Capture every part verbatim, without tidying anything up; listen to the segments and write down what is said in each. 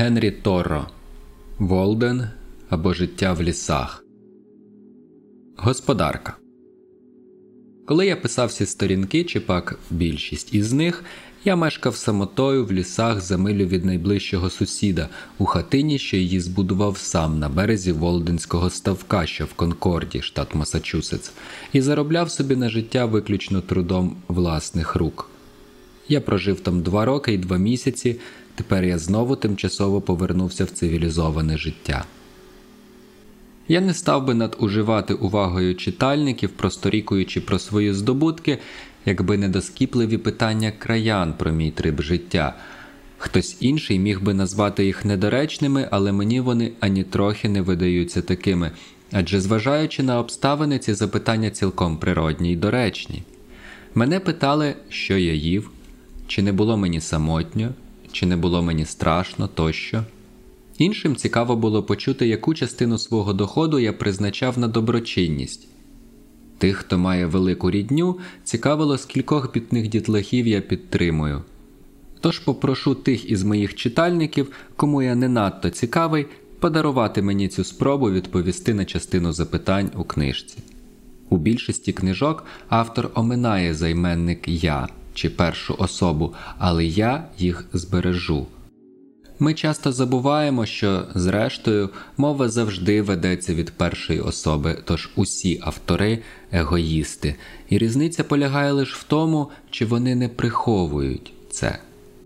Генрі Торро. Волден або життя в лісах. Господарка. Коли я писав ці сторінки, чи пак більшість із них, я мешкав самотою в лісах за милю від найближчого сусіда, у хатині, що її збудував сам на березі Волденського ставка, що в Конкорді, штат Масачусетс, і заробляв собі на життя виключно трудом власних рук. Я прожив там два роки і два місяці, тепер я знову тимчасово повернувся в цивілізоване життя. Я не став би надуживати увагою читальників, просторікуючи про свої здобутки, якби не доскіпливі питання краян про мій триб життя. Хтось інший міг би назвати їх недоречними, але мені вони ані трохи не видаються такими, адже зважаючи на обставини, ці запитання цілком природні й доречні. Мене питали, що я їв, чи не було мені самотньо, чи не було мені страшно тощо. Іншим цікаво було почути, яку частину свого доходу я призначав на доброчинність. Тих, хто має велику рідню, цікавило, скількох бідних дітлахів я підтримую. Тож попрошу тих із моїх читальників, кому я не надто цікавий, подарувати мені цю спробу відповісти на частину запитань у книжці. У більшості книжок автор оминає займенник «я» чи першу особу, але я їх збережу. Ми часто забуваємо, що, зрештою, мова завжди ведеться від першої особи, тож усі автори – егоїсти, і різниця полягає лише в тому, чи вони не приховують це.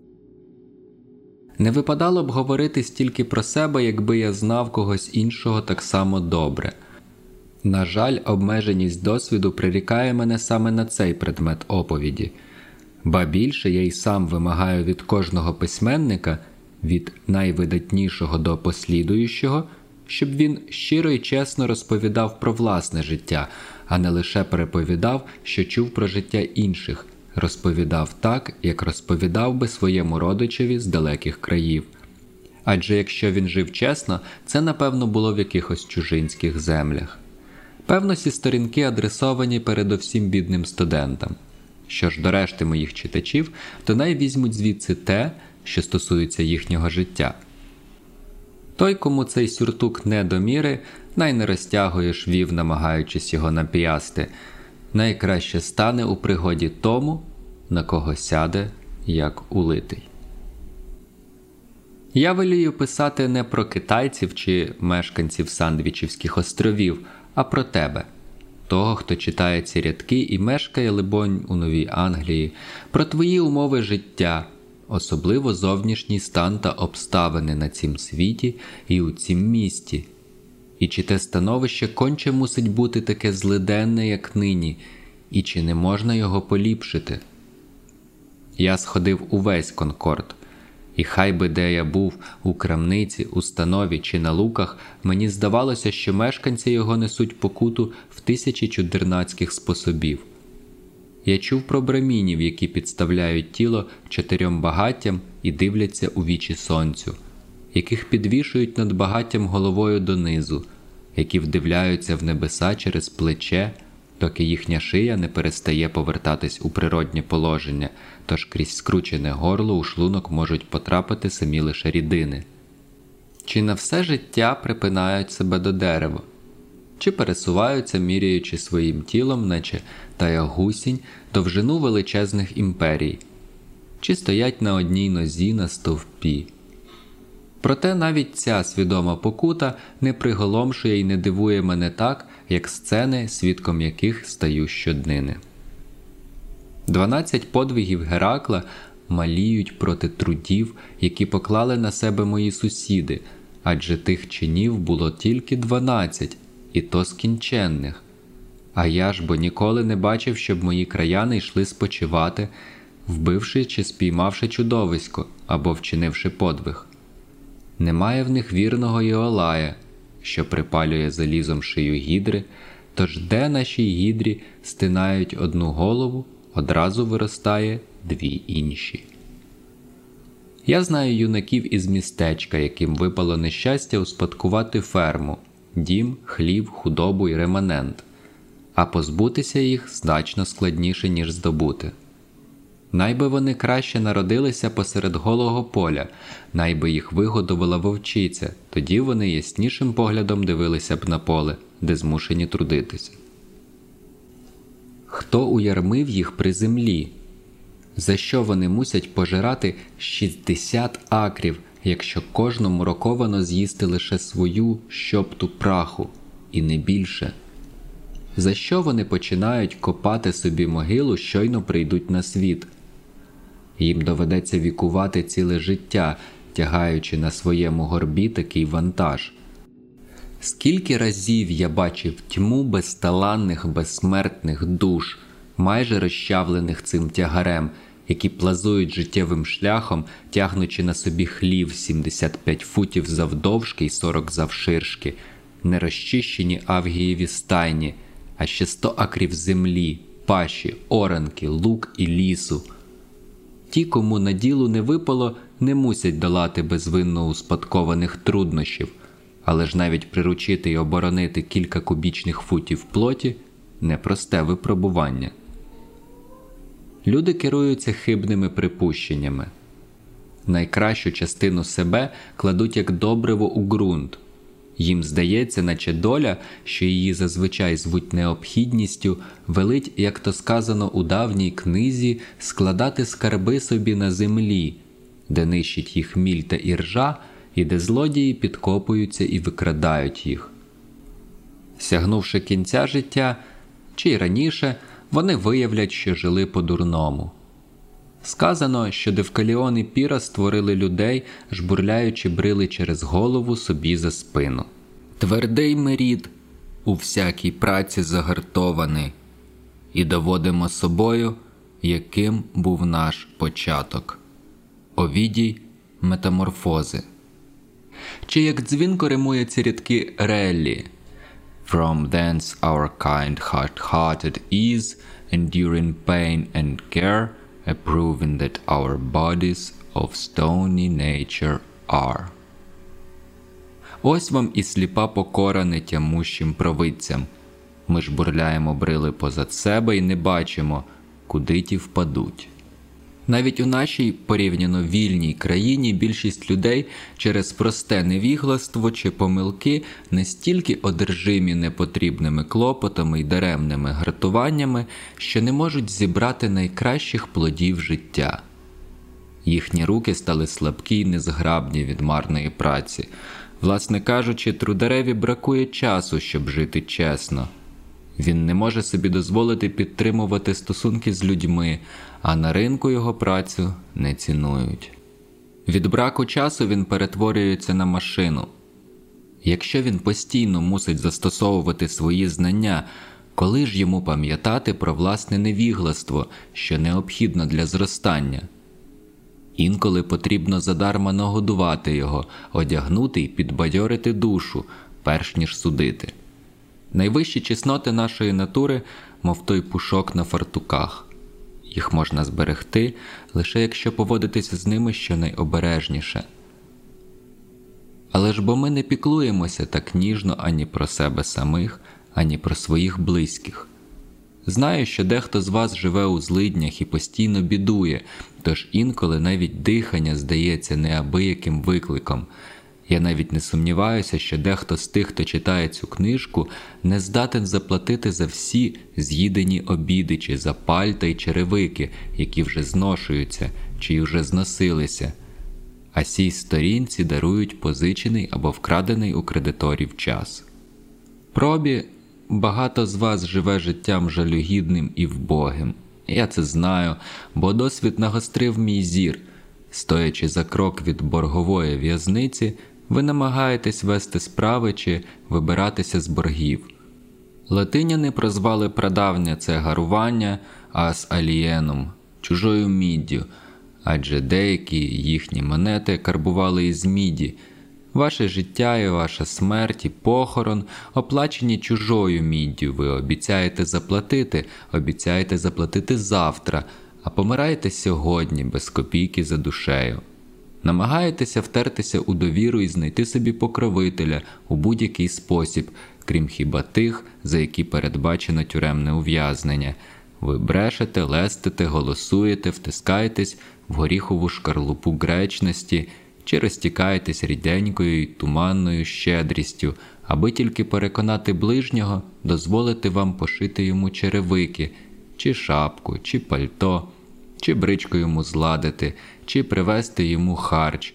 Не випадало б говорити стільки про себе, якби я знав когось іншого так само добре. На жаль, обмеженість досвіду прирікає мене саме на цей предмет оповіді. Ба більше, я й сам вимагаю від кожного письменника – від найвидатнішого до послідуючого, щоб він щиро і чесно розповідав про власне життя, а не лише переповідав, що чув про життя інших, розповідав так, як розповідав би своєму родичеві з далеких країв. Адже якщо він жив чесно, це, напевно, було в якихось чужинських землях. Певно, ці сторінки адресовані передовсім бідним студентам. Що ж до решти моїх читачів, то най візьмуть звідси те, що стосується їхнього життя. Той, кому цей сюртук не до міри, най не розтягує швів, намагаючись його нап'ясти, найкраще стане у пригоді тому, на кого сяде, як улитий. Я волію писати не про китайців чи мешканців Сандвічівських островів, а про тебе, того, хто читає ці рядки і мешкає, либонь, у Новій Англії, про твої умови життя, особливо зовнішній стан та обставини на цім світі і у цім місті. І чи те становище конче мусить бути таке злиденне, як нині, і чи не можна його поліпшити? Я сходив увесь Конкорд, і хай би де я був, у крамниці, установі чи на луках, мені здавалося, що мешканці його несуть покуту в тисячі чудернацьких способів. Я чув про брамінів, які підставляють тіло чотирьом багаттям і дивляться у вічі сонцю, яких підвішують над багаттям головою донизу, які вдивляються в небеса через плече, доки їхня шия не перестає повертатись у природнє положення, тож крізь скручене горло у шлунок можуть потрапити самі лише рідини. Чи на все життя припинають себе до дерева? Чи пересуваються, міряючи своїм тілом, наче тая гусінь, довжину величезних імперій? Чи стоять на одній нозі на стовпі? Проте навіть ця свідома покута не приголомшує і не дивує мене так, як сцени, свідком яких стаю щоднини. Дванадцять подвигів Геракла маліють проти трудів, які поклали на себе мої сусіди, адже тих чинів було тільки дванадцять, і то скінченних. А я ж бо ніколи не бачив, щоб мої краяни йшли спочивати, вбивши чи спіймавши чудовисько, або вчинивши подвиг. Немає в них вірного Іолая, що припалює залізом шию гідри, тож де нашій гідрі стинають одну голову, одразу виростає дві інші. Я знаю юнаків із містечка, яким випало нещастя успадкувати ферму, дім, хлів, худобу і реманент, а позбутися їх значно складніше, ніж здобути. Найби вони краще народилися посеред голого поля, найби їх вигодувала вовчиця, тоді вони яснішим поглядом дивилися б на поле, де змушені трудитися. Хто уярмив їх при землі? За що вони мусять пожирати шістдесят акрів, якщо кожному роковано з'їсти лише свою щопту праху, і не більше? За що вони починають копати собі могилу, щойно прийдуть на світ? Їм доведеться вікувати ціле життя, тягаючи на своєму горбі такий вантаж. Скільки разів я бачив тьму безталанних, безсмертних душ, майже розчавлених цим тягарем, які плазують життєвим шляхом, тягнучи на собі хлів сімдесят п'ять футів завдовжки і сорок завширшки, нерозчищені авгієві стайні, а ще сто акрів землі, паші, оранки, лук і лісу. Ті, кому на ділу не випало, не мусять долати безвинно успадкованих труднощів, але ж навіть приручити і оборонити кілька кубічних футів плоті – непросте випробування. Люди керуються хибними припущеннями. Найкращу частину себе кладуть як добриво у ґрунт. Їм здається, наче доля, що її зазвичай звуть необхідністю, велить, як то сказано у давній книзі, складати скарби собі на землі, де нищить їх міль та іржа, і де злодії підкопуються і викрадають їх. Сягнувши кінця життя, чи й раніше, вони виявлять, що жили по-дурному. Сказано, що Девкаліон і Піра створили людей, жбурляючи брили через голову собі за спину. Твердий ми рід, у всякій праці загартований, і доводимо собою, яким був наш початок. Овідій Метаморфози. Чи як дзвінко римує ці рядки Реллі? From thence our kind hard-hearted is, enduring pain and care, approving that our bodies of stony nature are. Ось вам і сліпа покора нетямущим провидцям. Ми ж бурляємо брили позад себе і не бачимо, куди ті впадуть. Навіть у нашій порівняно вільній країні більшість людей через просте невігластво чи помилки настільки одержимі непотрібними клопотами й даремними гартуваннями, що не можуть зібрати найкращих плодів життя. Їхні руки стали слабкі й незграбні від марної праці. Власне кажучи, трудареві бракує часу, щоб жити чесно. Він не може собі дозволити підтримувати стосунки з людьми, а на ринку його працю не цінують. Від браку часу він перетворюється на машину. Якщо він постійно мусить застосовувати свої знання, коли ж йому пам'ятати про власне невігластво, що необхідно для зростання? Інколи потрібно задарма нагодувати його, одягнути і підбадьорити душу, перш ніж судити. Найвищі чесноти нашої натури, мов той пушок на фартуках. Їх можна зберегти, лише якщо поводитися з ними щонайобережніше. Але ж бо ми не піклуємося так ніжно ані про себе самих, ані про своїх близьких. Знаю, що дехто з вас живе у злиднях і постійно бідує, тож інколи навіть дихання здається неабияким викликом. Я навіть не сумніваюся, що дехто з тих, хто читає цю книжку, не здатен заплатити за всі з'їдені обіди чи за пальта й черевики, які вже зношуються чи вже зносилися, а сій сторінці дарують позичений або вкрадений у кредиторів час. Пробі, багато з вас живе життям жалюгідним і вбогим. Я це знаю, бо досвід нагострив мій зір. Стоячи за крок від боргової в'язниці, ви намагаєтесь вести справи чи вибиратися з боргів. Латиняни прозвали прадавнє це гарування ас алієном, чужою міддю, адже деякі їхні монети карбували із міді. Ваше життя і ваша смерть і похорон оплачені чужою міддю. Ви обіцяєте заплатити, обіцяєте заплатити завтра, а помираєте сьогодні без копійки за душею. Намагаєтеся втертися у довіру і знайти собі покровителя у будь-який спосіб, крім хіба тих, за які передбачено тюремне ув'язнення. Ви брешете, лестите, голосуєте, втискаєтесь в горіхову шкарлупу гречності чи розтікаєтесь ріденькою й туманною щедрістю, аби тільки переконати ближнього, дозволити вам пошити йому черевики, чи шапку, чи пальто, чи бричку йому зладити, чи привезти йому харч.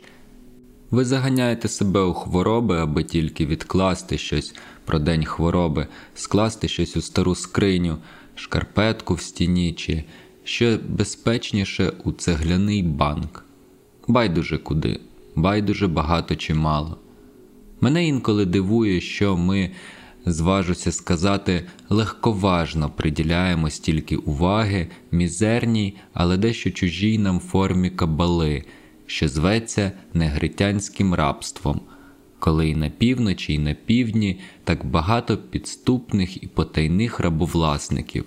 Ви заганяєте себе у хвороби, аби тільки відкласти щось про день хвороби, скласти щось у стару скриню, шкарпетку в стіні чи, що безпечніше, у цегляний банк. Байдуже куди, байдуже багато чи мало. Мене інколи дивує, що ми, зважуся сказати, легковажно приділяємо стільки уваги мізерній, але дещо чужій нам формі кабали, що зветься негритянським рабством, коли і на півночі, і на півдні так багато підступних і потайних рабовласників.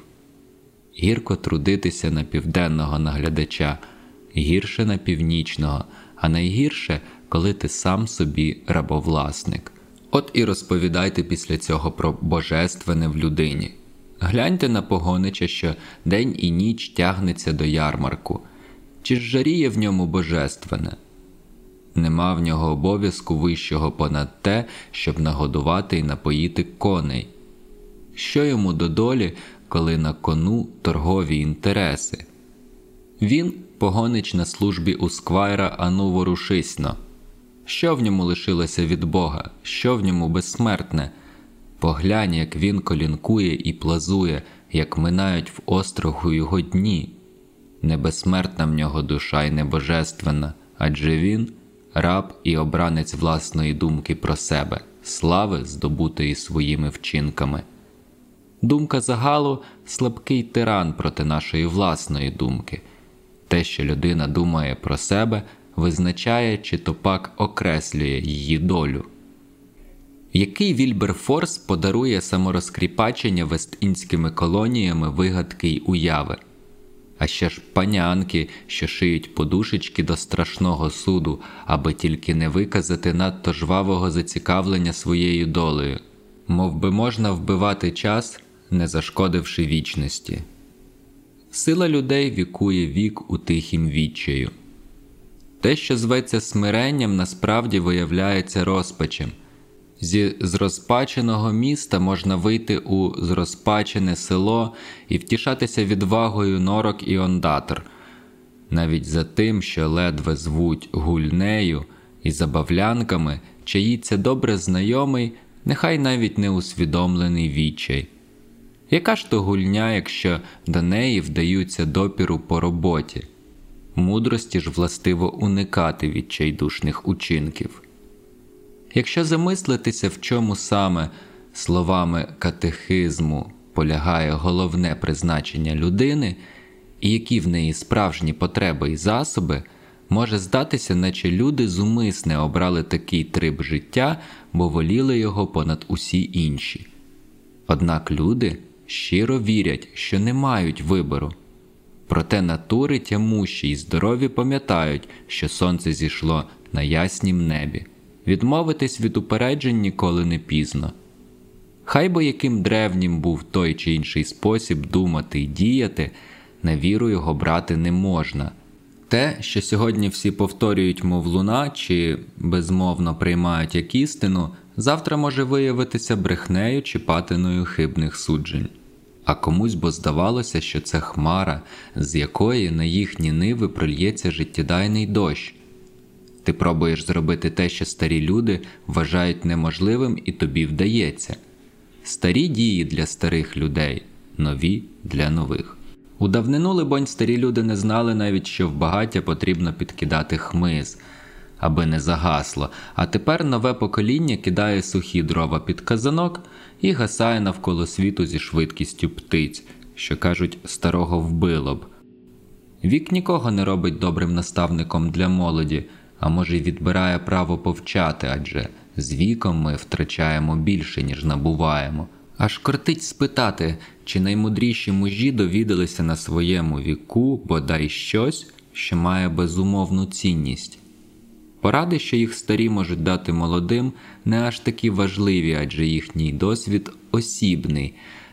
Гірко трудитися на південного наглядача, гірше на північного, а найгірше, коли ти сам собі рабовласник. От і розповідайте після цього про божественне в людині. Гляньте на погонича, що день і ніч тягнеться до ярмарку. Чи ж жаріє в ньому божественне? Нема в нього обов'язку вищого понад те, щоб нагодувати і напоїти коней. Що йому до долі, коли на кону торгові інтереси? Він – погонич на службі у сквайра, ану ворушисно. Що в ньому лишилося від Бога? Що в ньому безсмертне? Поглянь, як він колінкує і плазує, як минають в острогу його дні. Не безсмертна в нього душа й не божественна, адже він – раб і обранець власної думки про себе, слави, здобутої своїми вчинками. Думка загалу – слабкий тиран проти нашої власної думки. Те, що людина думає про себе, визначає чи то пак окреслює її долю. Який Вільберфорс подарує саморозкріпачення вест-індськими колоніями вигадки й уяви? А ще ж панянки, що шиють подушечки до страшного суду, аби тільки не виказати надто жвавого зацікавлення своєю долею. Мов би можна вбивати час, не зашкодивши вічності. Сила людей вікує вік у тихім відчаю. Те, що зветься смиренням, насправді виявляється розпачем. Зі зрозпаченого міста можна вийти у зрозпачене село і втішатися відвагою норок і ондатр. Навіть за тим, що ледве звуть гульнею і забавлянками, чаїться добре знайомий, нехай навіть неусвідомлений відчай. Яка ж то гульня, якщо до неї вдаються допіру по роботі? Мудрості ж властиво уникати відчайдушних учинків. Якщо замислитися, в чому саме, словами катехизму, полягає головне призначення людини, і які в неї справжні потреби і засоби, може здатися, наче люди зумисне обрали такий триб життя, бо воліли його понад усі інші. Однак люди щиро вірять, що не мають вибору. Проте натури тямущі й здорові пам'ятають, що сонце зійшло на яснім небі. Відмовитись від упереджень ніколи не пізно. Хай би яким древнім був той чи інший спосіб думати й діяти, на віру його брати не можна. Те, що сьогодні всі повторюють мов луна чи безмовно приймають як істину, завтра може виявитися брехнею чи патиною хибних суджень. А комусь бо здавалося, що це хмара, з якої на їхні ниви прольється життєдайний дощ. Ти пробуєш зробити те, що старі люди вважають неможливим, і тобі вдається. Старі дії для старих людей, нові для нових. У давнину, либонь, старі люди не знали навіть, що в багаття потрібно підкидати хмиз, аби не загасло, а тепер нове покоління кидає сухі дрова під казанок і гасає навколо світу зі швидкістю птиць, що, кажуть, старого вбило б. Вік нікого не робить добрим наставником для молоді, а може й відбирає право повчати, адже з віком ми втрачаємо більше, ніж набуваємо. Аж кортить спитати, чи наймудріші мужі довідалися на своєму віку бодай щось, що має безумовну цінність. Поради, що їх старі можуть дати молодим, не аж такі важливі, адже їхній досвід осібний,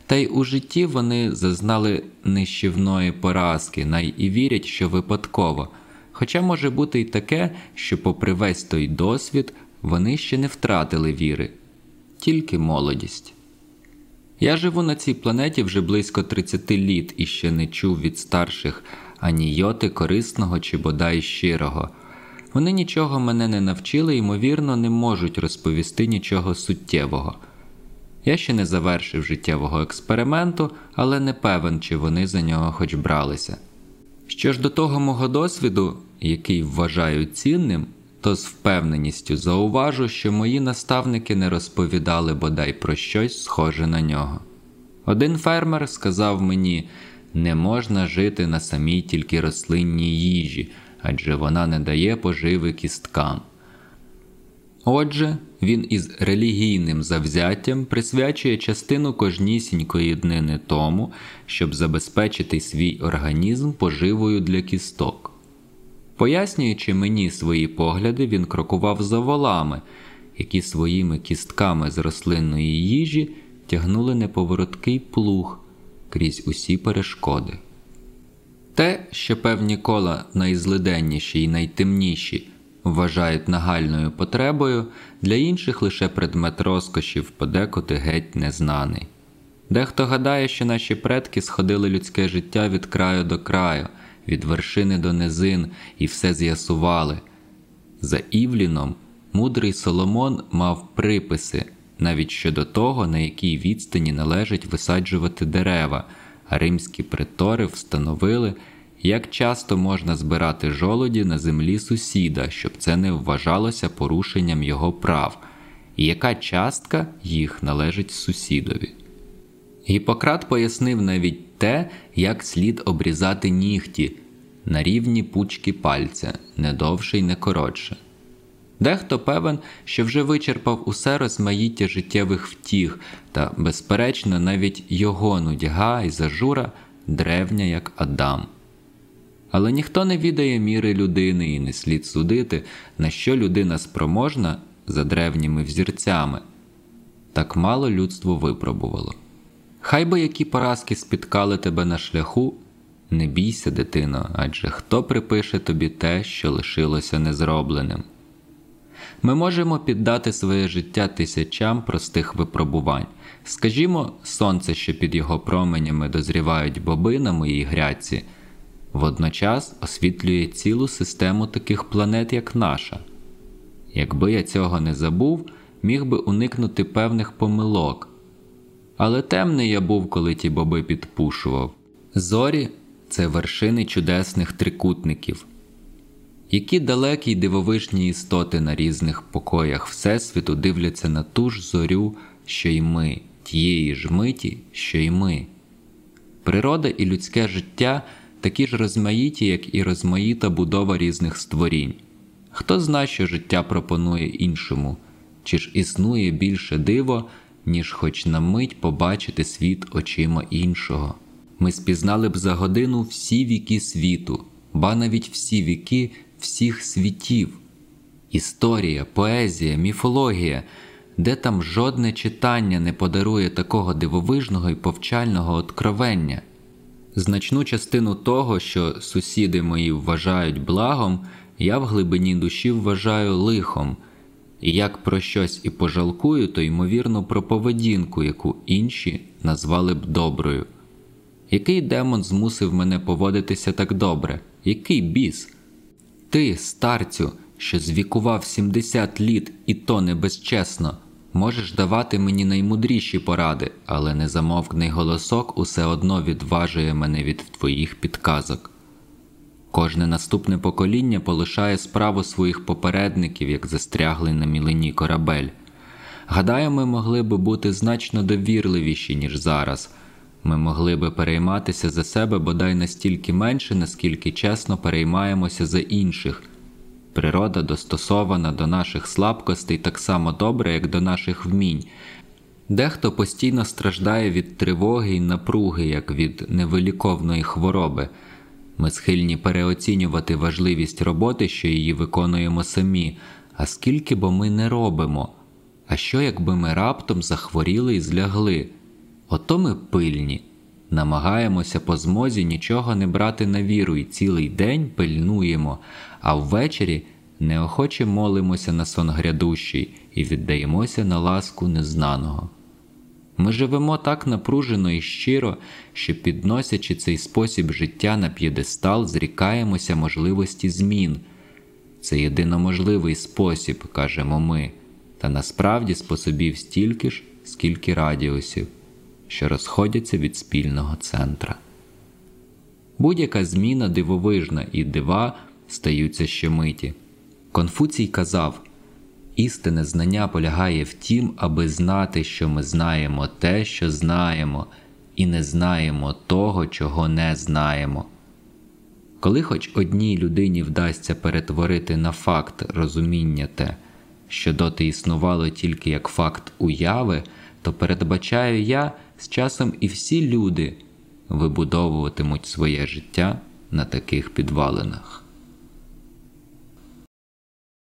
Та й у житті вони зазнали нищівної поразки, най і вірять, що випадково. Хоча може бути й таке, що попри весь той досвід, вони ще не втратили віри. Тільки молодість. Я живу на цій планеті вже близько тридцяти літ і ще не чув від старших ані йоти корисного чи бодай щирого. Вони нічого мене не навчили і, ймовірно, не можуть розповісти нічого суттєвого. Я ще не завершив життєвого експерименту, але не певен, чи вони за нього хоч бралися. Що ж до того мого досвіду, який вважаю цінним, то з впевненістю зауважу, що мої наставники не розповідали бодай про щось схоже на нього. Один фермер сказав мені, не можна жити на самій тільки рослинній їжі, адже вона не дає поживи кісткам. Отже, він із релігійним завзяттям присвячує частину кожнісінької днини тому, щоб забезпечити свій організм поживою для кісток. Пояснюючи мені свої погляди, він крокував за волами, які своїми кістками з рослинної їжі тягнули неповороткий плуг крізь усі перешкоди. Те, що певні кола найзлиденніші і найтемніші вважають нагальною потребою, для інших лише предмет розкошів, подекуди геть незнаний. Дехто гадає, що наші предки сходили людське життя від краю до краю, від вершини до низин, і все з'ясували. За Івліном мудрий Соломон мав приписи, навіть щодо того, на якій відстані належить висаджувати дерева, а римські притори встановили, як часто можна збирати жолоді на землі сусіда, щоб це не вважалося порушенням його прав, і яка частка їх належить сусідові. Гіппократ пояснив навіть те, як слід обрізати нігті на рівні пучки пальця, не довше й не коротше. Дехто певен, що вже вичерпав усе розмаїття життєвих втіх, та, безперечно, навіть його нудьга і зажура древня, як Адам. Але ніхто не відає міри людини і не слід судити, на що людина спроможна за древніми взірцями. Так мало людство випробувало. Хай би які поразки спіткали тебе на шляху, не бійся, дитино, адже хто припише тобі те, що лишилося незробленим. Ми можемо піддати своє життя тисячам простих випробувань. Скажімо, сонце, що під його променями дозрівають боби на моїй грядці, водночас освітлює цілу систему таких планет, як наша. Якби я цього не забув, міг би уникнути певних помилок. Але темний я був, коли ті боби підпушував. Зорі – це вершини чудесних трикутників. Які далекі й дивовижні істоти на різних покоях Всесвіту дивляться на ту ж зорю, що й ми, тієї ж миті, що й ми. Природа і людське життя такі ж розмаїті, як і розмаїта будова різних створінь. Хто зна, що життя пропонує іншому, чи ж існує більше диво, ніж хоч на мить побачити світ очима іншого. Ми спізнали б за годину всі віки світу, ба навіть всі віки всіх світів. Історія, поезія, міфологія, де там жодне читання не подарує такого дивовижного і повчального откровення. Значну частину того, що сусіди мої вважають благом, я в глибині душі вважаю лихом, і як про щось і пожалкую, то ймовірно про поведінку, яку інші назвали б доброю. Який демон змусив мене поводитися так добре? Який біс? Ти, старцю, що звікував сімдесят літ, і то не безчесно, можеш давати мені наймудріші поради, але незамовкний голосок усе одно відважує мене від твоїх підказок. Кожне наступне покоління полишає справу своїх попередників, як застряглий на мілині корабель. Гадаю, ми могли би бути значно довірливіші, ніж зараз. Ми могли би перейматися за себе бодай настільки менше, наскільки чесно переймаємося за інших. Природа достосована до наших слабкостей так само добре, як до наших вмінь. Дехто постійно страждає від тривоги і напруги, як від невиліковної хвороби. Ми схильні переоцінювати важливість роботи, що її виконуємо самі, а скільки бо ми не робимо. А що, якби ми раптом захворіли і злягли? Ото ми пильні, намагаємося по змозі нічого не брати на віру і цілий день пильнуємо, а ввечері неохоче молимося на сон грядущий і віддаємося на ласку незнаного. Ми живемо так напружено і щиро, що, підносячи цей спосіб життя на п'єдестал, зрікаємося можливості змін. Це єдино можливий спосіб, кажемо ми, та насправді способів стільки ж, скільки радіусів, що розходяться від спільного центра. Будь-яка зміна дивовижна, і дива стаються щомиті. Конфуцій казав: «Істинне знання полягає в тім, аби знати, що ми знаємо те, що знаємо, і не знаємо того, чого не знаємо». Коли хоч одній людині вдасться перетворити на факт розуміння те, що доти існувало тільки як факт уяви, то передбачаю я, з часом і всі люди вибудовуватимуть своє життя на таких підвалинах.